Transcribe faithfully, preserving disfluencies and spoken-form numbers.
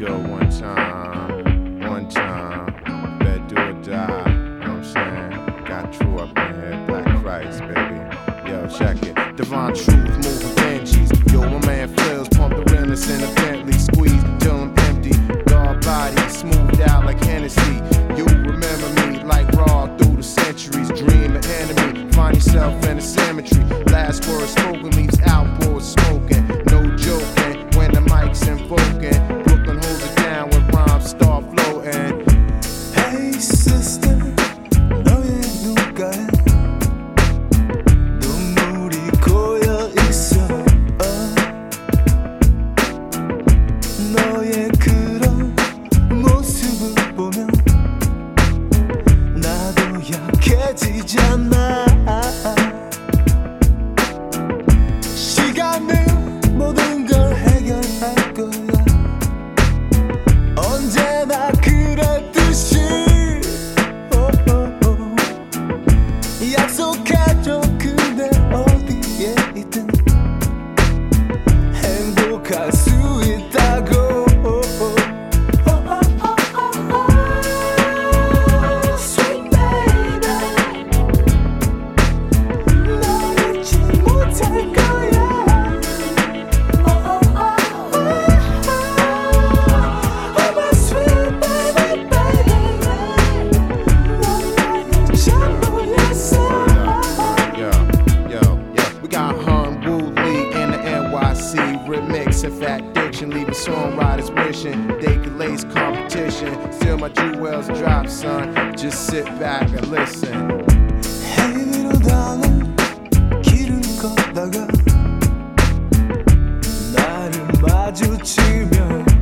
do it one time, one time. Better do or die. You know what I'm saying? Got true up in here, Black Christ, baby. Yo, check it. Divine truth, moving Benjis. Yo, my man Flills, pump the realness in a Bentley, squeeze till I'm empty. God body, smoothed out like Hennessy. You remember me like raw through the centuries. Dream of enemy, find yourself in a cemetery. Last word spoken leaves outboard smoking. No joking when the mic's invoking. Brooklyn holds it down when rhymes start floating. Hey sister, 너의 누가에 눈물이 고여 있어. 어. 너의 그런 모습을 보면 나도 약해지잖아. 시간은 모든 걸 해결할 거야. 언제나 그랬듯이. 오오오. 약속해줘 그대 어디에 있든 행복할 수 있다고. Sweet baby, 널 잊지 못할 거야. Oh my sweet baby, baby, 넌 나의 전부였어. Yo, yo, yo. We got Hun Wu Lee in the N Y C remix. In fact, diction, leaving songwriters wishing they could lace competition. Still my jewels drop, son. Just sit back and listen. 헤이로 달린 길을 걷다가 나를 마주치면